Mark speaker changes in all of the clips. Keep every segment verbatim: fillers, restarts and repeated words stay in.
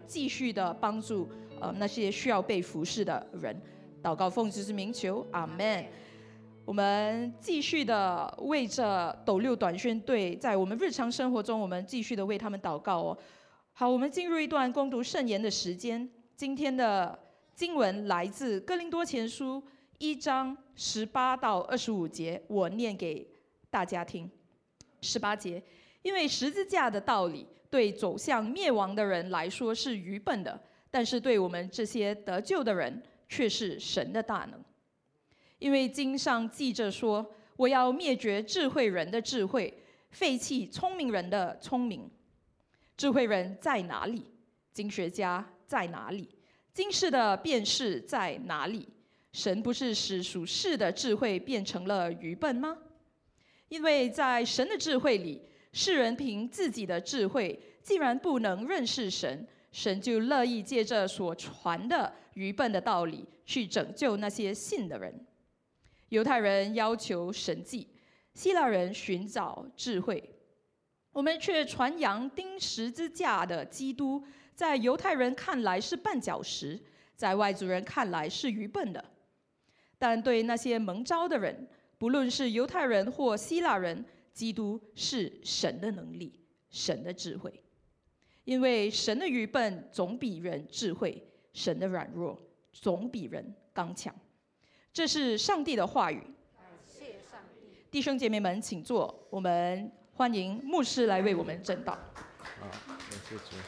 Speaker 1: 继续的帮助呃那些需要被服侍的人。祷告奉主之名求，阿们。我们继续的为着斗六短宣队，在我们日常生活中，我们继续的为他们祷告哦。好，我们进入一段攻读圣言的时间。今天的经文来自哥林多前书一章十八到二十五节，我念给大家听。十八节，因为十字架的道理对走向灭亡的人来说是愚笨的，但是对我们这些得救的人却是神的大能。因为经上记着说，我要灭绝智慧人的智慧，废弃聪明人的聪明。智慧人在哪里？经学家在哪里？经世的辩士在哪里？神不是使属世的智慧变成了愚笨吗？因为在神的智慧里，世人凭自己的智慧，既然不能认识神，神就乐意借着所传的愚笨的道理，去拯救那些信的人。犹太人要求神迹，希腊人寻找智慧，我们却传扬钉十字架的基督，在犹太人看来是绊脚石，在外族人看来是愚笨的。但对那些蒙召的人，不论是犹太人或希腊人，基督是神的能力，神的智慧。因为神的愚笨总比人智慧，神的软弱总比人刚强。这是上帝的话语。
Speaker 2: 感谢上帝。
Speaker 1: 弟兄姐妹们，请坐，我们欢迎牧师来为我们证道。
Speaker 3: 好，感谢主。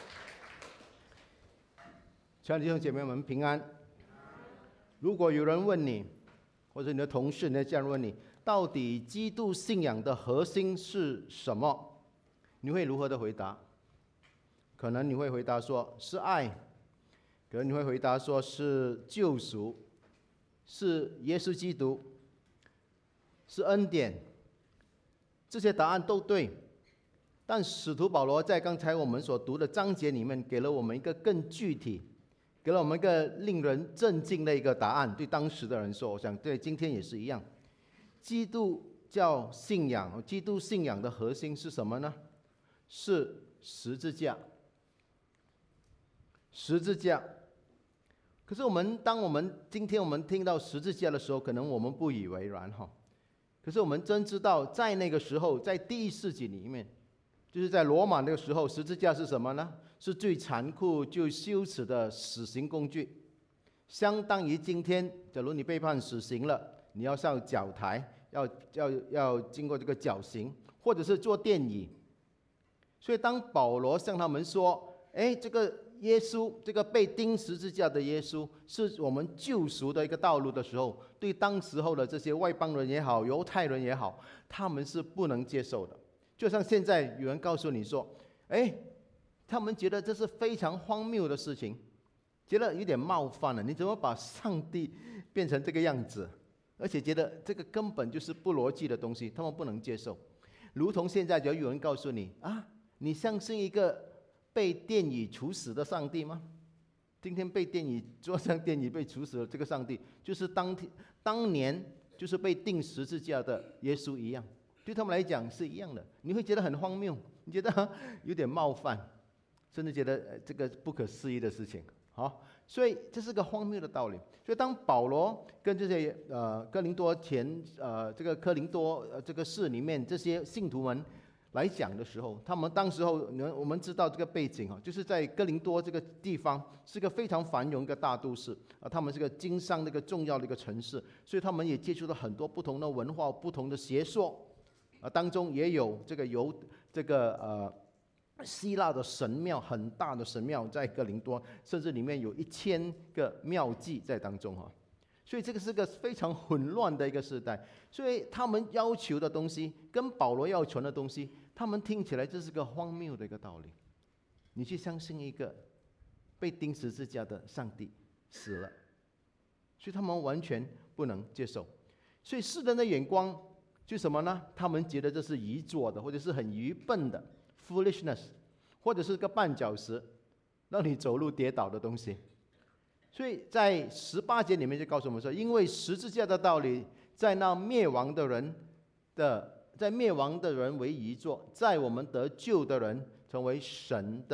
Speaker 3: 亲爱的弟兄姐妹们平安。如果有人问你，或者你的同事、你的家人问你，到底基督信仰的核心是什么？你会如何的回答？可能你会回答说是爱，可能你会回答说是救赎，是耶稣基督，是恩典。这些答案都对，但使徒保罗在刚才我们所读的章节里面，给了我们一个更具体，给了我们一个令人震惊的一个答案。对当时的人说，我想对今天也是一样。基督教信仰，基督信仰的核心是什么呢？是十字架。十字架。可是我们当我们今天我们听到十字架的时候，可能我们不以为然哈。可是我们真知道，在那个时候，在第一世纪里面，就是在罗马那个时候，十字架是什么呢？是最残酷、最羞耻的死刑工具，相当于今天，假如你被判死刑了，你要上绞台，要要要经过这个绞刑，或者是坐电椅。所以当保罗向他们说：“哎，这个耶稣，这个被钉十字架的耶稣，是我们救赎的一个道路”的时候，对当时候的这些外邦人也好，犹太人也好，他们是不能接受的。就像现在有人告诉你说：“哎，他们觉得这是非常荒谬的事情，觉得有点冒犯了。你怎么把上帝变成这个样子？而且觉得这个根本就是不逻辑的东西，他们不能接受。”如同现在，就有人告诉你啊，你相信一个被电椅处死的上帝吗？今天被电椅坐上电椅被处死的这个上帝，就是当天当年就是被钉十字架的耶稣一样，对他们来讲是一样的。你会觉得很荒谬，你觉得有点冒犯，甚至觉得这个不可思议的事情。好，所以这是个荒谬的道理。所以当保罗跟这些呃哥林多前呃这个哥林多呃这个市里面这些信徒们来讲的时候，他们当时候我们知道这个背景啊，就是在哥林多这个地方是个非常繁荣的大都市啊，他们是个经商的一个重要的一个城市，所以他们也接触到很多不同的文化、不同的学说啊，当中也有这个由这个呃。希腊的神庙，很大的神庙在哥林多，甚至里面有一千个庙妓在当中哈，所以这个是个非常混乱的一个时代。所以他们要求的东西跟保罗要求的东西，他们听起来这是个荒谬的一个道理。你去相信一个被钉十字架的上帝死了，所以他们完全不能接受。所以世人的眼光就什么呢？他们觉得这是愚拙的，或者是很愚笨的。foolishness， 或者是个绊脚石，让你走路跌倒的东西。所以在十八节里面就告诉我们说，因为十字架的道理，在那灭亡的人的，在灭亡的人为愚拙，在我们得救的人成为神的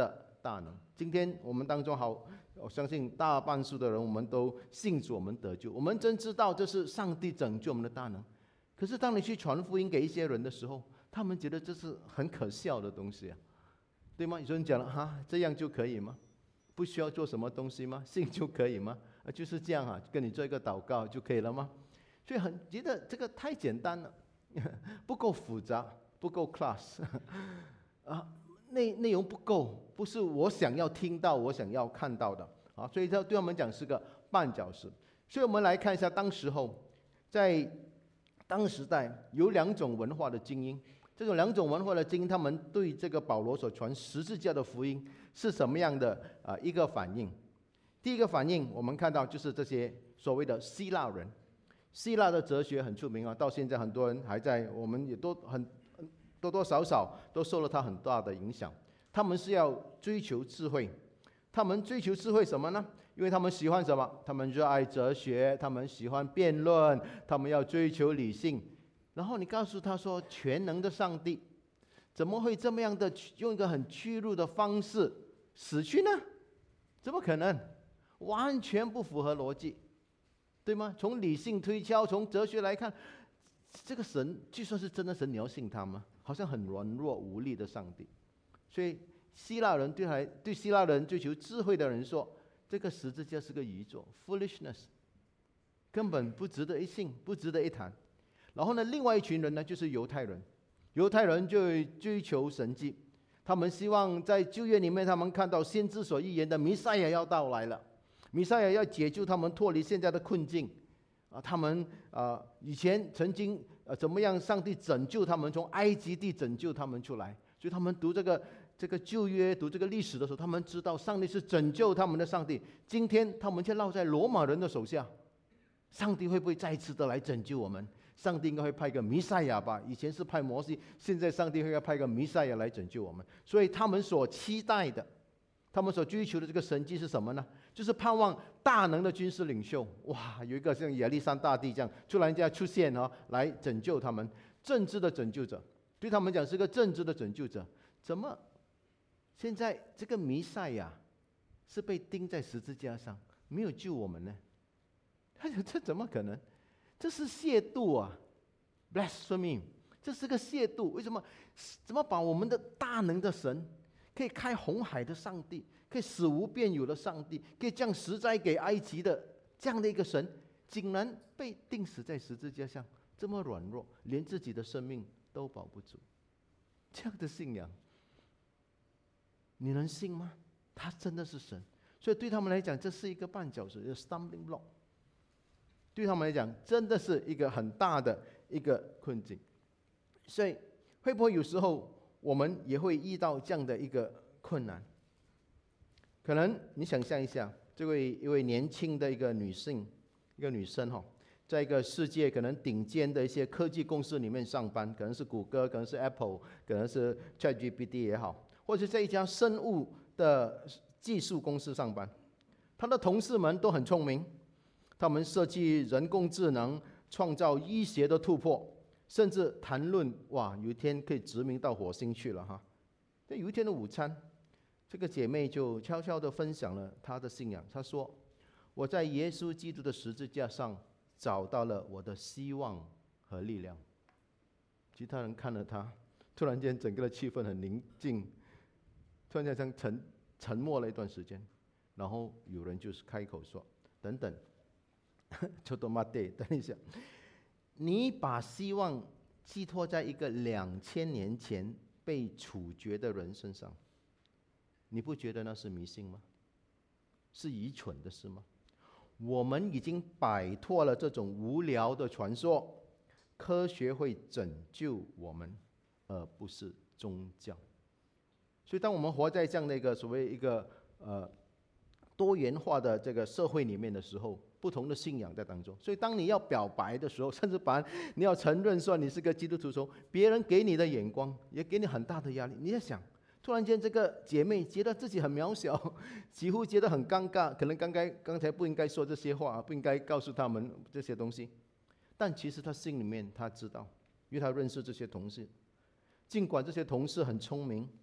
Speaker 3: 大能。今天我们当中好，我相信大半数的人，我们都信主，我们得救，我们真知道这是上帝拯救我们的大能。可是当你去传福音给一些人的时候，他们觉得这是很可笑的东西啊，对吗？有人讲了哈，这样就可以吗？不需要做什么东西吗？信就可以吗？啊，就是这样啊，跟你做一个祷告就可以了吗？所以很觉得这个太简单了，不够复杂，不够 class 啊，内内容不够，不是我想要听到、我想要看到的啊。所以这对我们讲是个绊脚石。所以我们来看一下，当时候在当时代有两种文化的精英，这种两种文化的精英，他们对这个保罗所传十字架的福音是什么样的啊、呃、一个反应？第一个反应，我们看到就是这些所谓的希腊人。希腊的哲学很出名啊，到现在很多人还在，我们也都很多多少少都受了他很大的影响。他们是要追求智慧，他们追求智慧什么呢？因为他们喜欢什么？他们热爱哲学，他们喜欢辩论，他们要追求理性。然后你告诉他说，全能的上帝怎么会这么样的用一个很屈辱的方式死去呢？怎么可能？完全不符合逻辑，对吗？从理性推敲，从哲学来看，这个神就算是真的神，你要信他吗？好像很软弱无力的上帝。所以希腊人对还对希腊人追求智慧的人说，这个十字架是个愚拙 ，foolishness， 根本不值得一信，不值得一谈。然后呢，另外一群人呢，就是犹太人，犹太人就追求神迹，他们希望在旧约里面，他们看到先知所预言的弥赛亚要到来了。弥赛亚要解救他们脱离现在的困境啊！他们啊以前曾经呃怎么样？上帝拯救他们，从埃及地拯救他们出来。所以他们读这个这个旧约、读这个历史的时候，他们知道上帝是拯救他们的上帝。今天他们却落在罗马人的手下，上帝会不会再次的来拯救我们？上帝应该会派一个弥赛亚吧？以前是派摩西，现在上帝会要派一个弥赛亚来拯救我们。所以他们所期待的，他们所追求的这个神迹是什么呢？就是盼望大能的军事领袖，哇，有一个像亚历山大帝这样突然间出现哦，来拯救他们，政治的拯救者，对他们讲是个政治的拯救者。怎么现在这个弥赛亚是被钉在十字架上，没有救我们呢？他说这怎么可能？这是亵渎啊 ，blasphemy， 这是个亵渎。为什么？怎么把我们的大能的神，可以开红海的上帝，可以使无变有的上帝，可以降十灾给埃及的这样的一个神，竟然被钉死在十字架上，这么软弱，连自己的生命都保不住，这样的信仰，你能信吗？他真的是神，所以对他们来讲，这是一个绊脚石，一个 stumbling block。对他们来讲，真的是一个很大的一个困境。所以，会不会有时候我们也会遇到这样的一个困难？可能你想象一下，这位一位年轻的一个女性，一个女生哈，在一个世界可能顶尖的一些科技公司里面上班，可能是谷歌，可能是 Apple， 可能是 ChatGPT 也好，或者在一家生物的技术公司上班，她的同事们都很聪明。他们设计人工智能，创造医学的突破，甚至谈论哇，有一天可以殖民到火星去了哈。那有一天的午餐，这个姐妹就悄悄地分享了她的信仰。她说：“我在耶稣基督的十字架上找到了我的希望和力量。”其他人看了她，突然间整个的气氛很宁静，突然间像沉沉默了一段时间，然后有人就是开口说：“等等。”就多妈对，等一下，你把希望寄托在一个两千年前被处决的人身上，你不觉得那是迷信吗？是愚蠢的事吗？我们已经摆脱了这种无聊的传说，科学会拯救我们，而不是宗教。所以，当我们活在这样的一个所谓一个呃多元化的这个社会里面的时候，不同的信仰在当中，所以当你要表白的时候，甚至把你要承认说你是个基督徒的时候，别人给你的眼光也给你很大的压力。你在想，突然间这个姐妹觉得自己很渺小，几乎觉得很尴尬，可能刚才刚才不应该说这些话，不应该告诉他们这些东西，但其实她心里面她知道，因为她认识这些同事，尽管这些同事很聪明，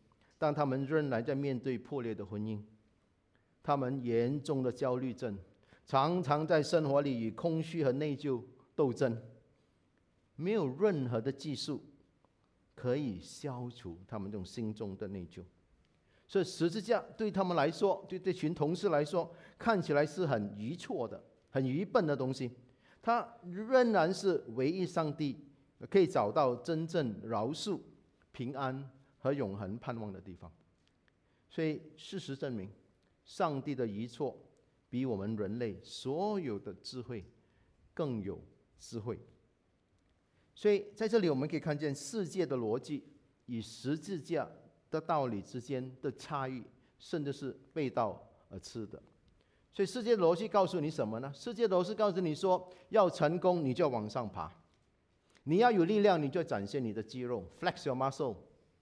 Speaker 3: 当他们仍然在面对破裂的婚姻，他们严重的焦虑症，常常在生活里与空虚和内疚斗争，没有任何的技术可以消除他们这种心中的内疚。所以十字架对他们来说，对这群同事来说，看起来是很愚错的、很愚笨的东西。它仍然是唯一上帝可以找到真正饶恕、平安和永恒盼望的地方。所以事实证明，上帝的遗错比我们人类所有的智慧更有智慧。所以在这里我们可以看见世界的逻辑与十字架的道理之间的差异，甚至是背道而驰的。所以世界的逻辑告诉你什么呢？世界的逻辑告诉你说，要成功你就要往上爬，你要有力量你就要展现你的肌肉 ，flex your muscle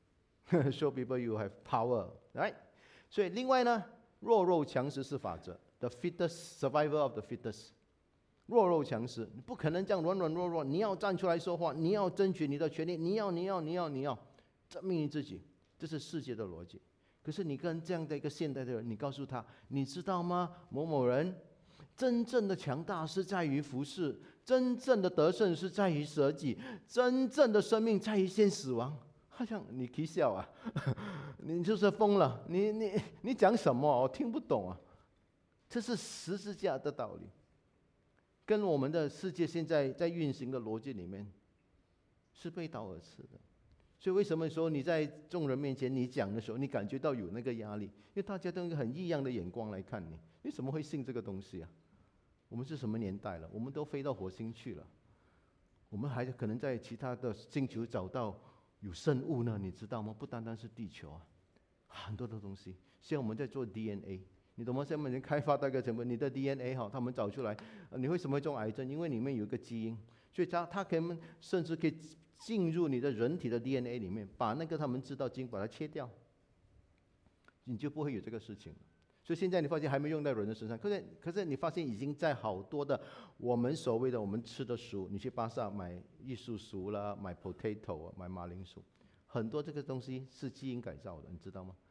Speaker 3: show people you have power， right？ 所以另外呢，弱肉强食是法则 ，the fittest survival of the fittest。弱肉强食，你不可能这样软软弱弱，你要站出来说话，你要争取你的权利，你要你要你要你要证明你自己，这是世界的逻辑。可是你跟这样的一个现代的人，你告诉他，你知道吗？某某人真正的强大是在于服侍，真正的得胜是在于舍己，真正的生命在于先死亡。好像你可以笑啊，你就是疯了，你你你讲什么？我听不懂啊。这是十字架的道理，跟我们的世界现在在运行的逻辑里面是背道而驰的。所以为什么说你在众人面前你讲的时候，你感觉到有那个压力？因为大家都用一个很异样的眼光来看你，你怎么会信这个东西啊？我们是什么年代了？我们都飞到火星去了，我们还可能在其他的星球找到有生物呢，你知道吗？不单单是地球啊，很多的东西。现在我们在做 D N A， 你懂吗？现在我们已经开发到一个程度，你的 D N A 哈，他们找出来，你为什么会中癌症？因为里面有一个基因，所以它它可以甚至可以进入你的人体的 D N A 里面，把那个他们知道基因把它切掉，你就不会有这个事情了。所以现在你发现还没用在人的身上，可是可是你发现已经在好多的我们所谓的我们吃的薯，你去巴萨买玉树薯啦，买 potato 啊，买马铃薯，很多这个东西是基因改造的，你知道吗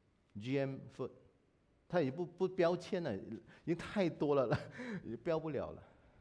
Speaker 3: ？G M food， 它也不不标签了，已经太多了了，也标不了了。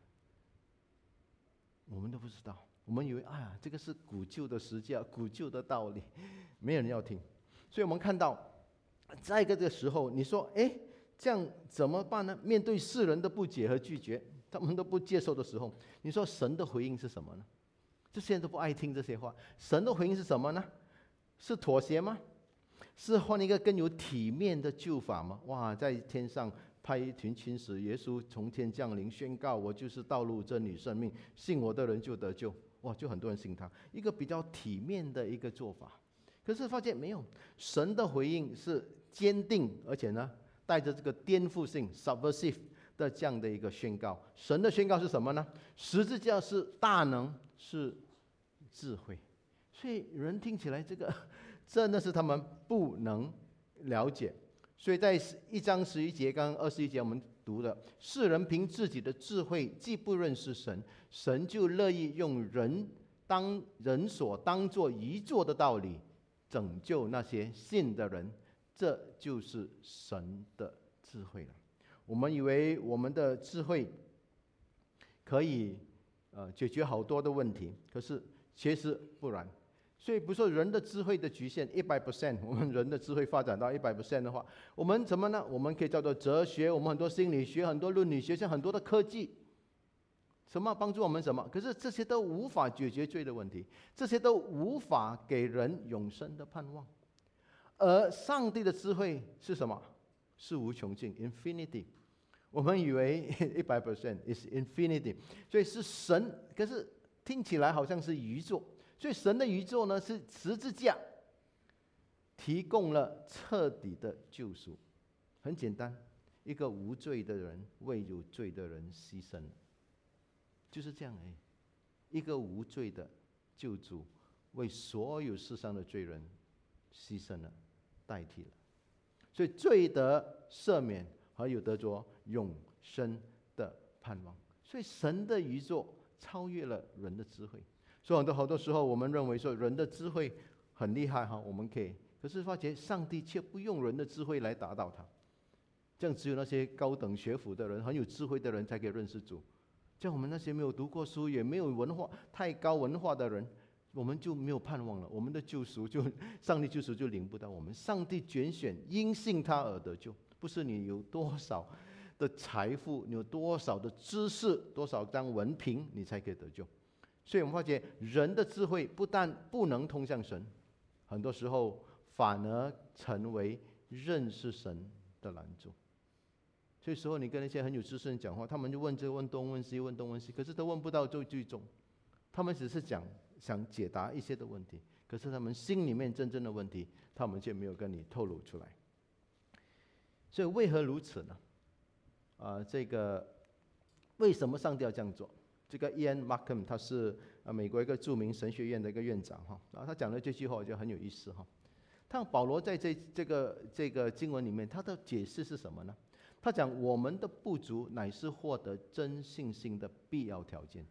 Speaker 3: 我们都不知道，我们以为哎呀，这个是古旧的实价，古旧的道理，没有人要听。所以我们看到，在一个这个时候，你说，哎，这样怎么办呢？面对世人的不解和拒绝，他们都不接受的时候，你说神的回应是什么呢？这些人都不爱听这些话，神的回应是什么呢？是妥协吗？是换一个更有体面的救法吗？哇，在天上派一群天使，耶稣从天降临，宣告我就是道路、真理、生命，信我的人就得救。哇，就很多人信他，一个比较体面的一个做法。可是发现没有，神的回应是坚定，而且呢，带着这个颠覆性 （subversive） 的这样的一个宣告。神的宣告是什么呢？十字架是大能，是智慧。所以人听起来这个真的是他们不能了解。所以在一章十一节，刚刚二十一节我们读的，世人凭自己的智慧既不认识神，神就乐意用人当人所当作遗作的道理拯救那些信的人，这就是神的智慧了。我们以为我们的智慧可以呃解决好多的问题，可是其实不然。所以不说人的智慧的局限一百 percent， 我们人的智慧发展到一百 percent 的话，我们怎么呢？我们可以叫做哲学，我们很多心理学、很多伦理学、像很多的科技，什么帮助我们什么？可是这些都无法解决罪的问题，这些都无法给人永生的盼望。而上帝的智慧是什么？是无穷尽 （infinity）。我们以为一百 percent is infinity， 所以是神，可是听起来好像是宇宙。所以神的宇宙呢，是十字架提供了彻底的救赎。很简单，一个无罪的人为有罪的人牺牲了，就是这样而已。一个无罪的救主为所有世上的罪人牺牲了，代替了。所以罪得赦免，还有得着永生的盼望。所以神的宇宙超越了人的智慧。所以很多好多时候，我们认为说人的智慧很厉害哈，我们可以，可可是发觉上帝却不用人的智慧来达到它。这样只有那些高等学府的人、很有智慧的人才可以认识主。像我们那些没有读过书、也没有文化太高文化的人，我们就没有盼望了。我们的救赎就上帝救赎就领不到我们。上帝拣选因信他而得救，不是你有多少的财富，你有多少的知识，多少张文凭，你才可以得救。所以我们发觉人的智慧不但不能通向神，很多时候反而成为认识神的拦阻。所以时候你跟那些很有知识人讲话，他们就问这问东问西，问东问西，可是都问不到最最终。他们只是讲想解答一些的问题，可是他们心里面真正的问题，他们却没有跟你透露出来。所以为何如此呢？啊、呃，这个为什么上帝要这样做？这个 Ian Markham 他是呃美国一个著名神学院的一个院长哈，然后他讲的这句话我觉得很有意思哈。他保罗在这这个这个经文里面，他的解释是什么呢？他讲我们的不足乃是获得真信心的必要条件。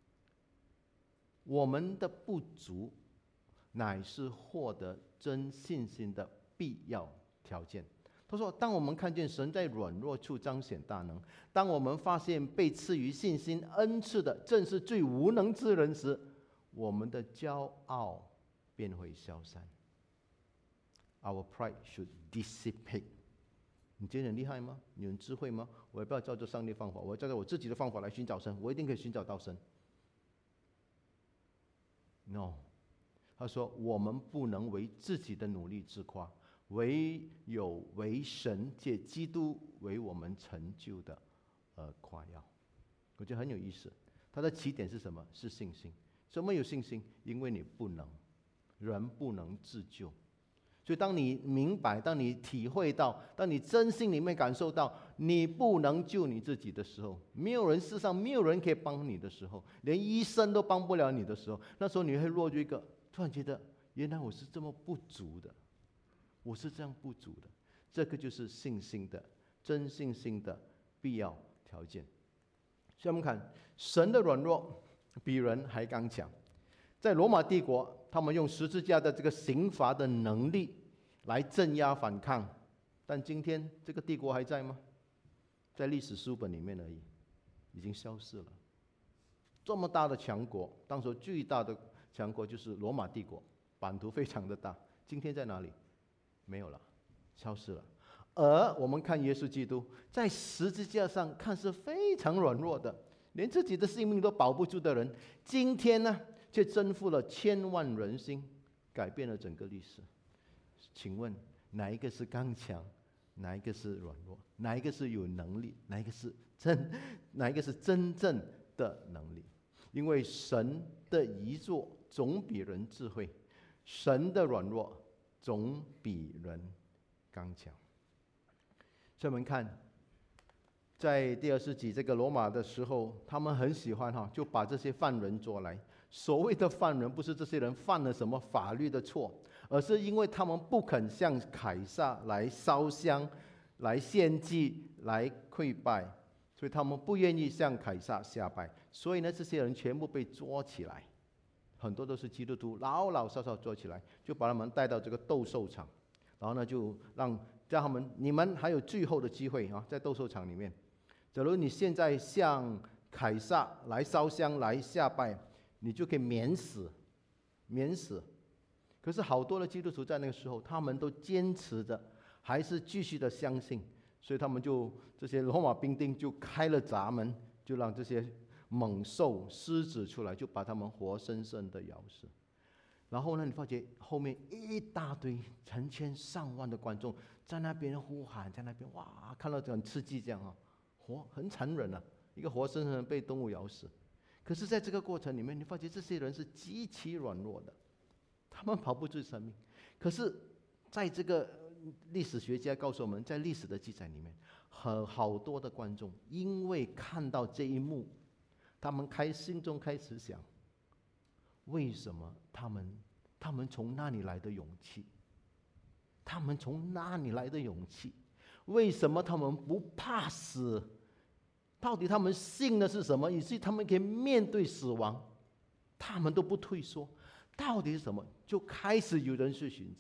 Speaker 3: 我们的不足乃是获得真信心的必要条件。他说，当我们看见神在软弱处彰显大能，当我们发现被赐予信心恩赐的正是最无能之人时，我们的骄傲便会消散。Our pride should dissipate。你觉得很厉害吗？你很智慧吗？我也不要照着上帝方法，我要照着我自己的方法来寻找神，我一定可以寻找到神。No， 他说我们不能为自己的努力自夸，唯有为神借基督为我们成就的而夸耀。我觉得很有意思。他的起点是什么？是信心。什么有信心？因为你不能，人不能自救。所以当你明白，当你体会到，当你真心里面感受到你不能救你自己的时候，没有人，世上没有人可以帮你的时候，连医生都帮不了你的时候，那时候你会落入一个突然觉得，原来我是这么不足的，我是这样不足的。这个就是信心的真信心的必要条件。所以我们看神的软弱比人还刚强。在罗马帝国，他们用十字架的这个刑罚的能力来镇压反抗，但今天这个帝国还在吗？在历史书本里面而已，已经消失了。这么大的强国，当时最大的强国就是罗马帝国，版图非常的大，今天在哪里？没有了，消失了。而我们看耶稣基督在十字架上看是非常软弱的，连自己的性命都保不住的人，今天呢却征服了千万人心，改变了整个历史。请问哪一个是刚强？哪一个是软弱？哪一个是有能力？哪一个是真？哪一个是真正的能力？因为神的遗作总比人智慧，神的软弱总比人刚强。所以我们看，在第二世纪这个罗马的时候，他们很喜欢哈，就把这些犯人捉来。所谓的犯人，不是这些人犯了什么法律的错，而是因为他们不肯向凯撒来烧香、来献祭、来跪拜，所以他们不愿意向凯撒下拜。所以呢，这些人全部被捉起来，很多都是基督徒，老老少少捉起来，就把他们带到这个斗兽场，然后呢，就让叫他们，你们还有最后的机会啊，在斗兽场里面。假如你现在向凯撒来烧香、来下拜，你就可以免死，免死。可是好多的基督徒在那个时候，他们都坚持着，还是继续的相信，所以他们就这些罗马兵丁就开了闸门，就让这些猛兽、狮子出来，就把他们活生生的咬死。然后呢，你发觉后面一大堆成千上万的观众在那边呼喊，在那边哇，看到很刺激这样啊，活很残忍啊，一个活生生的被动物咬死。可是在这个过程里面，你发觉这些人是极其软弱的，他们保不住生命。可是在这个历史学家告诉我们，在历史的记载里面，很好多的观众因为看到这一幕，他们开心中开始想，为什么他们他们从哪里来的勇气？他们从哪里来的勇气？为什么他们不怕死？到底他们信的是什么，以至于他们可以面对死亡，他们都不退缩？到底是什么？就开始有人去寻找。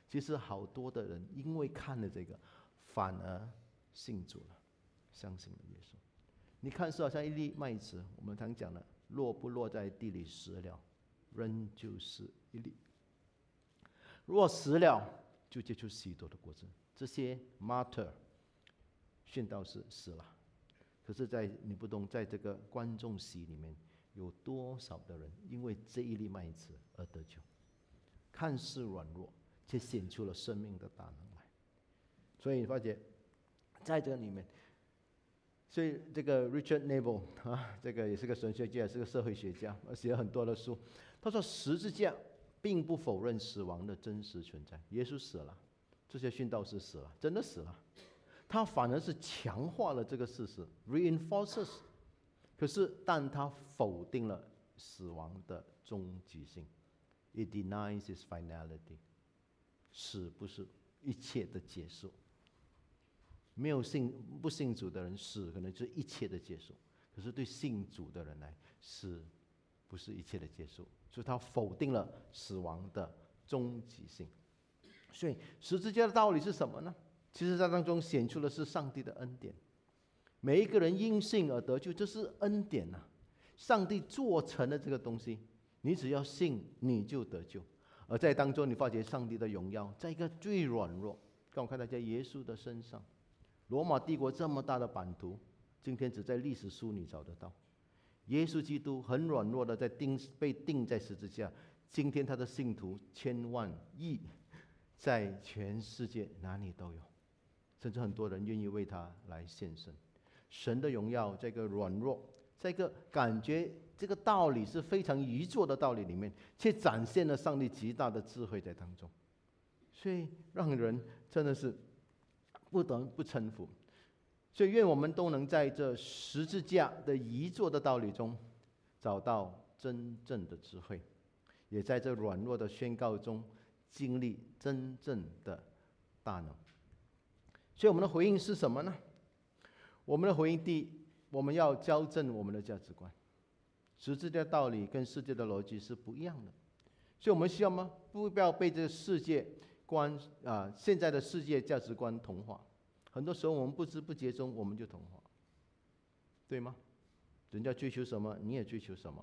Speaker 3: 其实好多的人因为看了这个，反而信主了，相信了耶稣。你看是好像一粒麦子，我们常讲的，落不落在地里死了，仍旧是一粒；若死了，就结出许多的果子。这些 martyr 殉道士死了，可是在你不懂，在这个观众席里面，有多少的人因为这一粒麦子而得救？看似软弱，却显出了生命的大能来。所以你发觉，在这里面，所以这个 Richard Neville 啊，这个也是个神学家，也是个社会学家，写了很多的书。他说，十字架并不否认死亡的真实存在，耶稣死了，这些殉道士死了，真的死了，他反而是强化了这个事实 ，reinforces。可是，但他否定了死亡的终极性 ，it denies its finality。死不是一切的结束。没有信不信主的人，死可能就是一切的结束。可是对信主的人来，死不是一切的结束，所以他否定了死亡的终极性。所以十字架的道理是什么呢？其实在当中显出的是上帝的恩典。每一个人因信而得救，这是恩典啊！上帝做成了这个东西，你只要信，你就得救。而在当中，你发觉上帝的荣耀，在一个最软弱，刚我看到在耶稣的身上。罗马帝国这么大的版图，今天只在历史书里找得到。耶稣基督很软弱的在钉被钉在十字架，今天他的信徒千万亿，在全世界哪里都有，甚至很多人愿意为他来献身。神的荣耀在一个软弱，在一个感觉这个道理是非常愚拙的道理里面，却展现了上帝极大的智慧在当中，所以让人真的是不得不臣服。所以愿我们都能在这十字架的遗作的道理中找到真正的智慧，也在这软弱的宣告中经历真正的大能。所以我们的回应是什么呢？我们的回应，第一，我们要校正我们的价值观。十字架道理跟世界的逻辑是不一样的，所以我们需要吗？不要被这个世界观啊、呃，现在的世界价值观同化。很多时候我们不知不觉中我们就同化，对吗？人家追求什么，你也追求什么。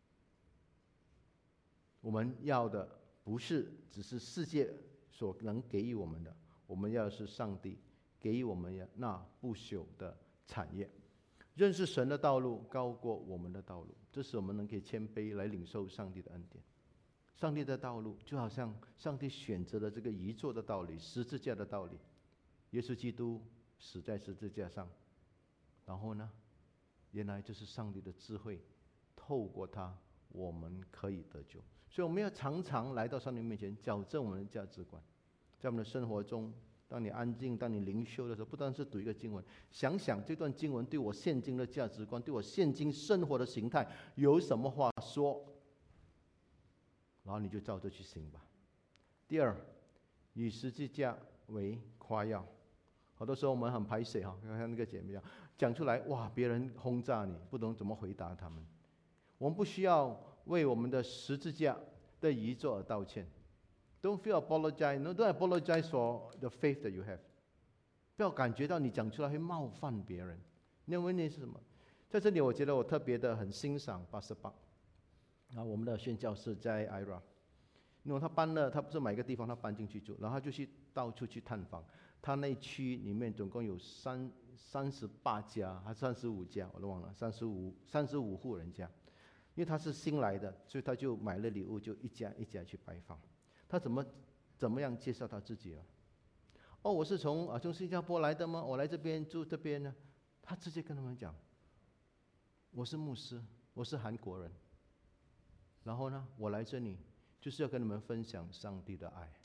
Speaker 3: 我们要的不是只是世界所能给予我们的，我们要的是上帝给予我们那不朽的产业。认识神的道路高过我们的道路，这使我们能给谦卑来领受上帝的恩典。上帝的道路就好像上帝选择了这个遗作的道理，十字架的道理。耶稣基督死在十字架上，然后呢，原来就是上帝的智慧，透过他我们可以得救。所以我们要常常来到上帝面前，矫正我们的价值观。在我们的生活中，当你安静，当你灵修的时候，不单是读一个经文，想想这段经文对我现今的价值观，对我现今生活的形态有什么话说，然后你就照着去行吧。第二，以十字架为夸耀。好多时候我们很排斥哈，看那个姐妹讲讲出来，哇，别人轰炸你，不懂怎么回答他们。我们不需要为我们的十字架的遗作而道歉。Don't feel apologize. No, don't apologize for the faith that you have. 不要感觉到你讲出来会冒犯别人。那问题是什么？在这里，我觉得我特别的很欣赏巴斯巴啊，我们的宣教士在 I R A。因为他搬了，他不是买个地方，他搬进去住，然后他就去到处去探访。他那区里面总共有三三十八家，还三十五家，我都忘了，三十五三十五户人家。因为他是新来的，所以他就买了礼物，就一家一家去拜访。他怎么怎么样介绍他自己啊？哦，我是从啊从新加坡来的吗？我来这边住这边呢。他直接跟他们讲，我是牧师，我是韩国人。然后呢，我来这里就是要跟你们分享上帝的爱。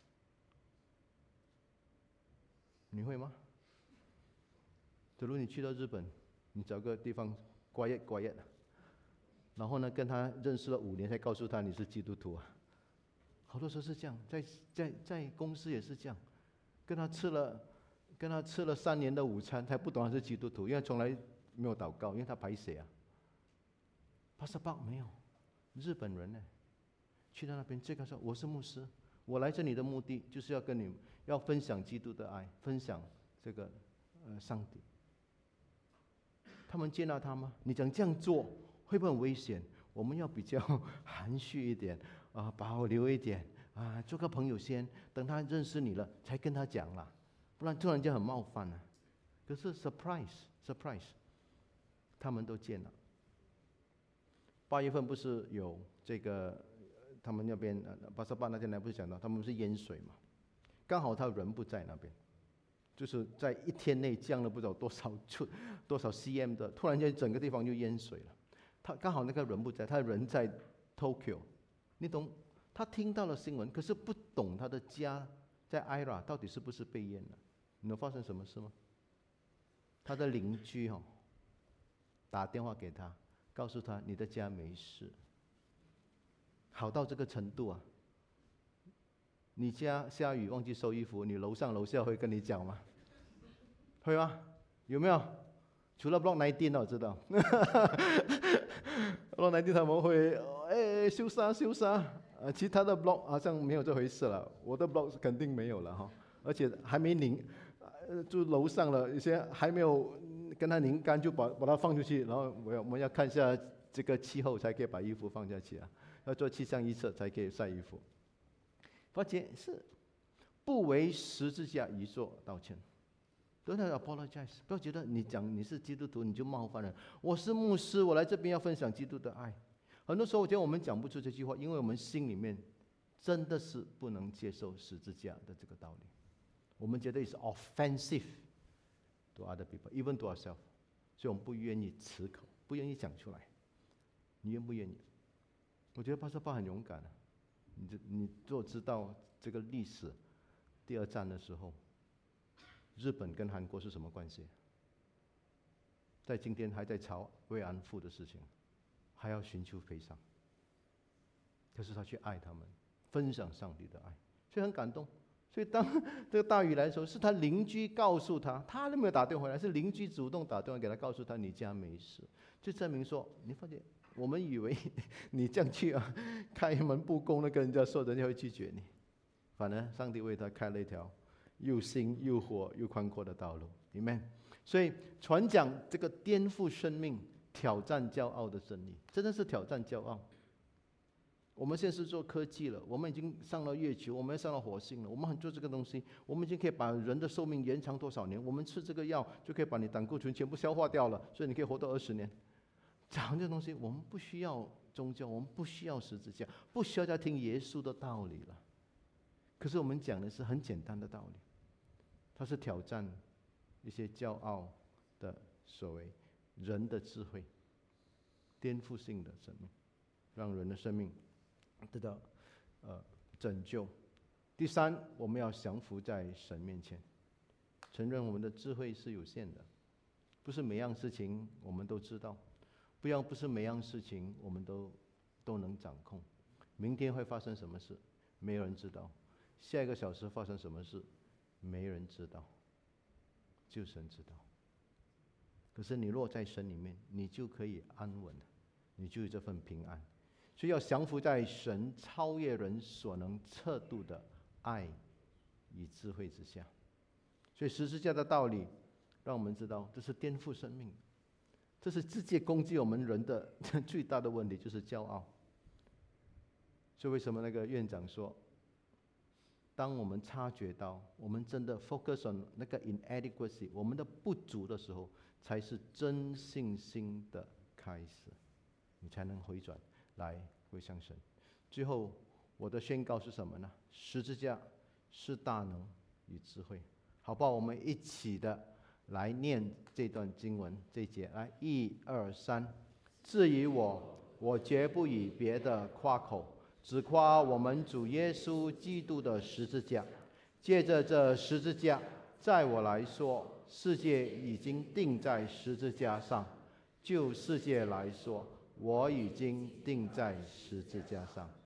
Speaker 3: 你会吗？假如你去到日本，你找个地方 quiet quiet， 然后呢跟他认识了五年才告诉他你是基督徒啊。好多时候是这样，在在在公司也是这样，跟他吃了跟他吃了三年的午餐，才不懂他是基督徒，因为从来没有祷告，因为他排血啊。巴萨巴没有，日本人呢，去到那边这个说我是牧师， 我来这里的目的就是要跟你要分享基督的爱，分享这个呃上帝。他们接纳他吗？你讲这样做会不会很危险？我们要比较含蓄一点啊、呃，保留一点啊、呃，做个朋友先，等他认识你了才跟他讲啦，不然突然间很冒犯啊。可是 surprise surprise， 他们都接纳。八月份不是有这个？他们那边八十八那天来不是讲到他们是淹水嘛？刚好他人不在那边，就是在一天内降了不知道多少寸、多少 cm 的，突然间整个地方就淹水了。他刚好那个人不在，他人在 Tokyo， 你懂？他听到了新闻，可是不懂他的家在 Ira 到底是不是被淹了？你能发生什么事吗？他的邻居哦打电话给他，告诉他你的家没事。好到这个程度啊！你家下雨忘记收衣服，你楼上楼下会跟你讲吗？会吗？有没有？除了 Block 十九 我知道，Block 十九他们会哎修缮修缮，呃，其他的 Block 好像没有这回事了。我的 Block 肯定没有了哈，而且还没拧，呃，就楼上了，有些还没有跟它拧干，就把把它放出去，然后我要我们要看一下这个气候才可以把衣服放下去啊。要做气象预测才可以晒衣服。发觉是不为十字架一座道歉，都要 apologize， 不要觉得你讲你是基督徒你就冒犯人。我是牧师，我来这边要分享基督的爱。很多时候我觉得我们讲不出这句话，因为我们心里面真的是不能接受十字架的这个道理。我们觉得 is offensive to other people, even to ourselves， 所以我们不愿意齿口，不愿意讲出来。你愿不愿意？我觉得八十八很勇敢啊！你你若知道这个历史，第二战的时候，日本跟韩国是什么关系？在今天还在吵慰安妇的事情，还要寻求赔偿。可是他去爱他们，分享上帝的爱，所以很感动。所以当这个大雨来的时候，是他邻居告诉他，他都没有打电话回来，是邻居主动打电话给他，告诉他你家没事，就证明说，你发现。我们以为你这样去啊，开门不公的跟人家说，人家会拒绝你。反而上帝为他开了一条又新又活又宽阔的道路，明白？所以传讲这个颠覆生命、挑战骄傲的真理，真的是挑战骄傲。我们现在是做科技了，我们已经上了月球，我们要上了火星了，我们很做这个东西，我们已经可以把人的寿命延长多少年？我们吃这个药就可以把你胆固醇全部消化掉了，所以你可以活到二十年。讲这东西，我们不需要宗教，我们不需要十字架，不需要再听耶稣的道理了。可是我们讲的是很简单的道理，它是挑战一些骄傲的所谓人的智慧，颠覆性的生命，让人的生命得到呃拯救。第三，我们要降服在神面前，承认我们的智慧是有限的，不是每样事情我们都知道。不要不是每样事情我们都都能掌控，明天会发生什么事，没有人知道；下一个小时发生什么事，没人知道，就神知道。可是你若在神里面，你就可以安稳，你就有这份平安。所以要降服在神超越人所能测度的爱与智慧之下。所以十字架的道理，让我们知道这是颠覆生命。这是直接攻击我们人的最大的问题，就是骄傲。所以为什么那个院长说，当我们察觉到我们真的 focus on 那个 inadequacy， 我们的不足的时候，才是真信心的开始，你才能回转来归向神。最后我的宣告是什么呢？十字架是大能与智慧，好不好？我们一起的来念这段经文这一节，来，一二三。至于我，我绝不以别的夸口，只夸我们主耶稣基督的十字架。借着这十字架，在我来说，世界已经钉在十字架上；就世界来说，我已经钉在十字架上。